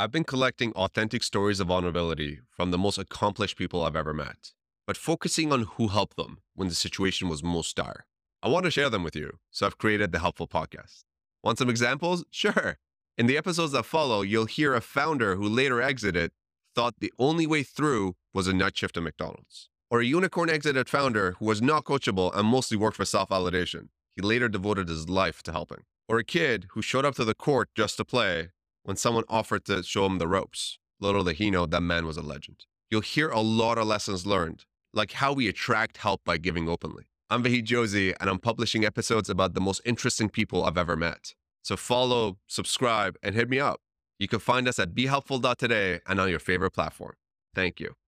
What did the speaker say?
I've been collecting authentic stories of vulnerability from the most accomplished people I've ever met, but focusing on who helped them when the situation was most dire. I want to share them with you, so I've created the Helpful Podcast. Want some examples? Sure. In the episodes that follow, you'll hear a founder who later exited thought the only way through was a night shift at McDonald's, or a unicorn exited founder who was not coachable and mostly worked for self validation. He later devoted his life to helping. Or a kid who showed up to the court just to play when someone offered to show him the ropes. Little did he know that man was a legend. You'll hear a lot of lessons learned, like how we attract help by giving openly. I'm Vahid Josie, and I'm publishing episodes about the most interesting people I've ever met. So follow, subscribe, and hit me up. You can find us at behelpful.today and on your favorite platform. Thank you.